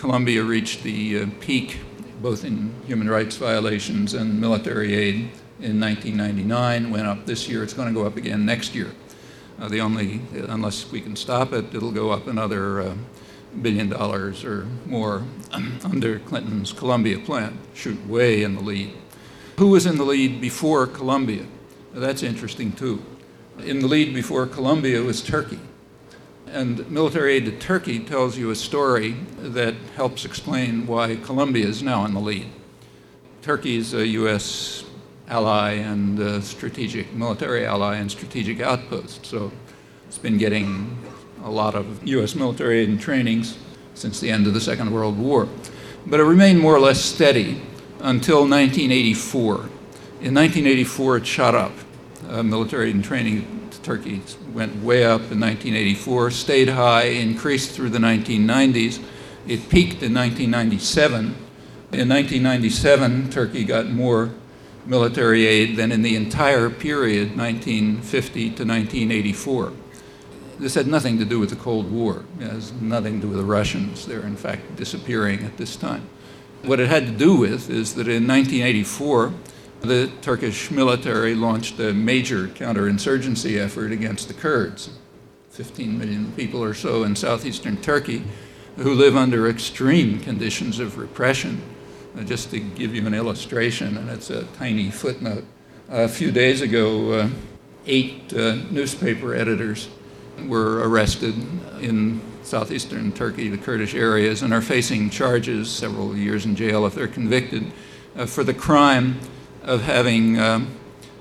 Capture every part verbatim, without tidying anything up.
Colombia reached the uh, peak, both in human rights violations and military aid, in nineteen ninety-nine, went up this year. It's going to go up again next year. Uh, the only, unless we can stop it, it'll go up another uh, billion dollars or more under Clinton's Colombia plan, shoot way in the lead. Who was in the lead before Colombia? Now, that's interesting too. In the lead before Colombia was Turkey. And military aid to Turkey tells you a story that helps explain why Colombia is now in the lead. Turkey is a U S ally and uh, strategic, military ally and strategic outpost. So it's been getting a lot of U S military aid and trainings since the end of the Second World War. But it remained more or less steady until nineteen eighty-four. In nineteen eighty-four, it shot up. Uh, military aid and training to Turkey went way up in nineteen eighty-four, stayed high, increased through the nineteen nineties. It peaked in nineteen ninety-seven. In nineteen ninety-seven, Turkey got more military aid than in the entire period, nineteen fifty to nineteen eighty-four. This had nothing to do with the Cold War. It has nothing to do with the Russians. They're in fact disappearing at this time. What it had to do with is that in nineteen eighty-four, the Turkish military launched a major counterinsurgency effort against the Kurds, fifteen million people or so in southeastern Turkey, who live under extreme conditions of repression. Uh, just to give you an illustration, and it's a tiny footnote, a few days ago, uh, eight uh, newspaper editors were arrested in southeastern Turkey, the Kurdish areas, and are facing charges, several years in jail if they're convicted, uh, for the crime of having, um,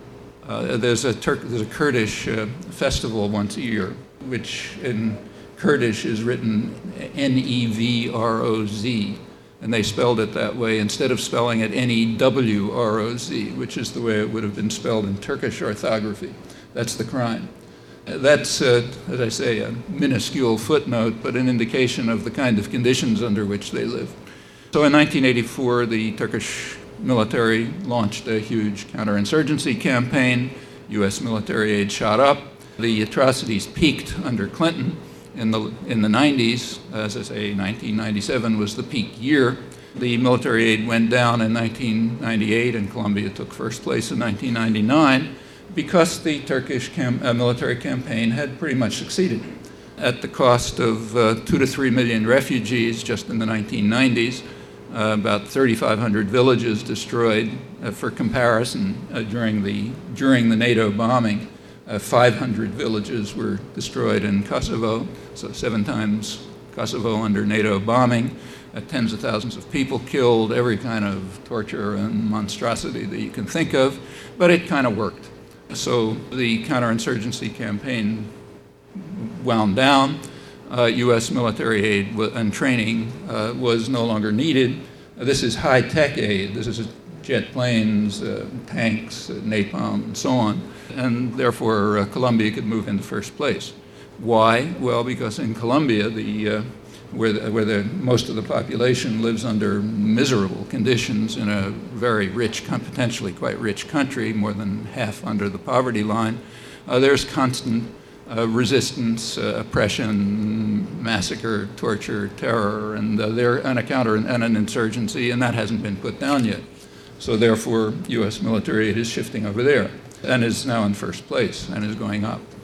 uh, there's, a Turk, there's a Kurdish uh, festival once a year, which in Kurdish is written N E V R O Z, and they spelled it that way instead of spelling it N E W R O Z, which is the way it would have been spelled in Turkish orthography. That's the crime. That's, uh, as I say, a minuscule footnote, but an indication of the kind of conditions under which they live. So in nineteen eighty-four, the Turkish military launched a huge counterinsurgency campaign. U S military aid shot up. The atrocities peaked under Clinton in the, in the nineties. As I say, nineteen ninety-seven was the peak year. The military aid went down in nineteen ninety-eight, and Colombia took first place in nineteen ninety-nine. Because the Turkish cam- uh, military campaign had pretty much succeeded at the cost of uh, two to three million refugees just in the nineteen nineties, uh, about thirty-five hundred villages destroyed. Uh, for comparison, uh, during the during the NATO bombing, uh, five hundred villages were destroyed in Kosovo, so seven times Kosovo under NATO bombing. Uh, tens of thousands of people killed, every kind of torture and monstrosity that you can think of, but it kind of worked. So the counterinsurgency campaign wound down. Uh, U S military aid w- and training uh, was no longer needed. Uh, this is high-tech aid. This is jet planes, uh, tanks, uh, napalm, and so on. And therefore, uh, Colombia could move into first place. Why? Well, because in Colombia, the uh, where, the, where the, most of the population lives under miserable conditions in a very rich, potentially quite rich country, more than half under the poverty line, uh, there's constant uh, resistance, uh, oppression, massacre, torture, terror, and uh, there and a counter and an insurgency, and that hasn't been put down yet. So therefore, U S military aid is shifting over there and is now in first place and is going up.